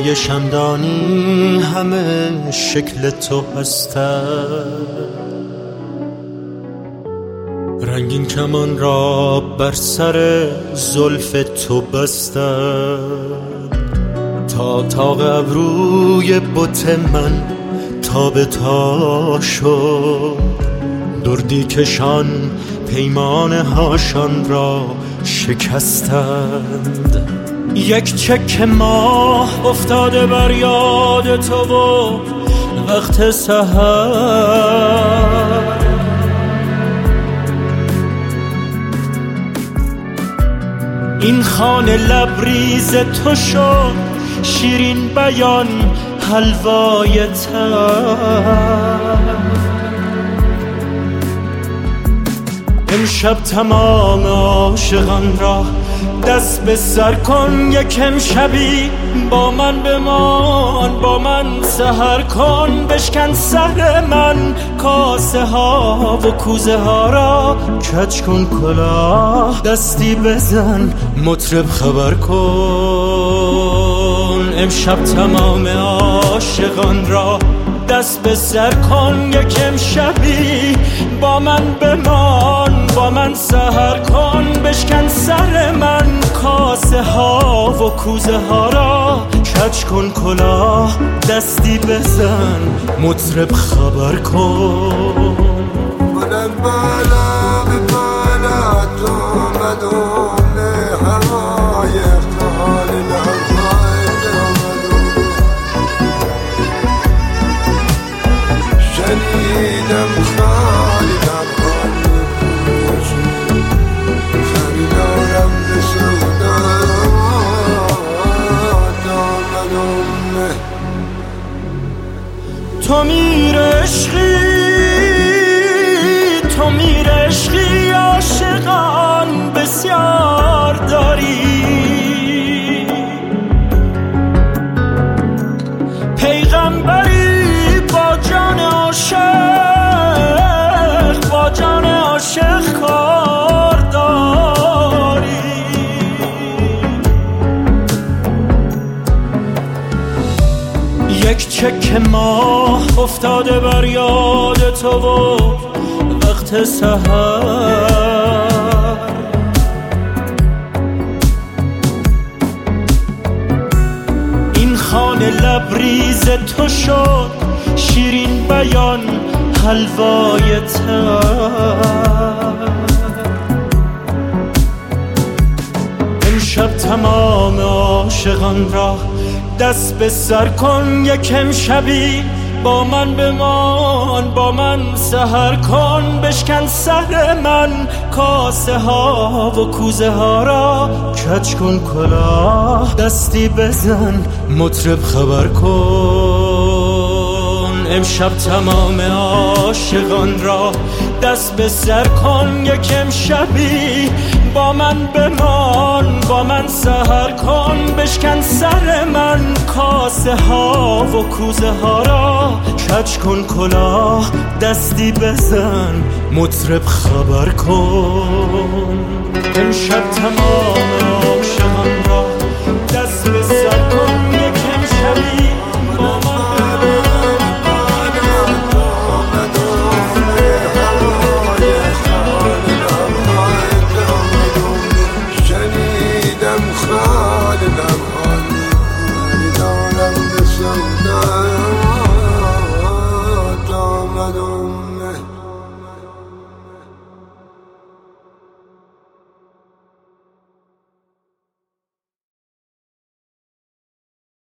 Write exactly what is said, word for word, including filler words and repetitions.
های شمدانی همه شکل تو هستند، رنگین کمان را بر سر زلف تو بستند، تا تاق ابروی بت من تا به تا شد، دردی کشان پیمانه هاشان را شکستند. یک چک ماه افتاده بر یاد تو و وقت سحر، این خانه لبریز تو شد شیرین بیان حلوای تر. امشب تمام عاشقان را دست به سر کن، یک امشبی با من بمان، با من سحر کن. بشکن سر من کاسه ها و کوزه ها را، کج کن کلاه دستی بزن مطرب خبر کن. امشب تمام عاشقان را دست به سر کن، یک امشبی با من بمان، با من سحر کن. بشکن سر من کاسه ها و کوزه ها را، کج کن کلاه دستی بزن مطرب خبر کن. من بالا به بالا تو مدون هوای افتحال لحظای دامدون، شنیدم خالی لبخانی پروشی، خریدارم به سودا دامدون. تو میر عشقی، تو میر عشقی، عاشقان بسیار داری، پیغمبری با جان عاشق، با جان عاشق کار داری. یک چک ماه افتاده بر یاد تو و وقت سحر، این خانه لبریز تو شد شیرین بیان حلوای تر. امشب تمام عاشقان را دست به سر کن، یک امشبی با من بمان، با من سحر کن. بشکن سر من کاسه ها و کوزه ها را، کج کن کلاه دستی بزن مطرب خبر کن. امشب تمام عاشقان را دست به سر کن، یک امشبی با من بمان، با من سحر کن. بشکن سر من کاسه ها و کوزه ها را، کج کن کلاه دستی بزن مطرب خبر کن. امشب تمام عاشقان را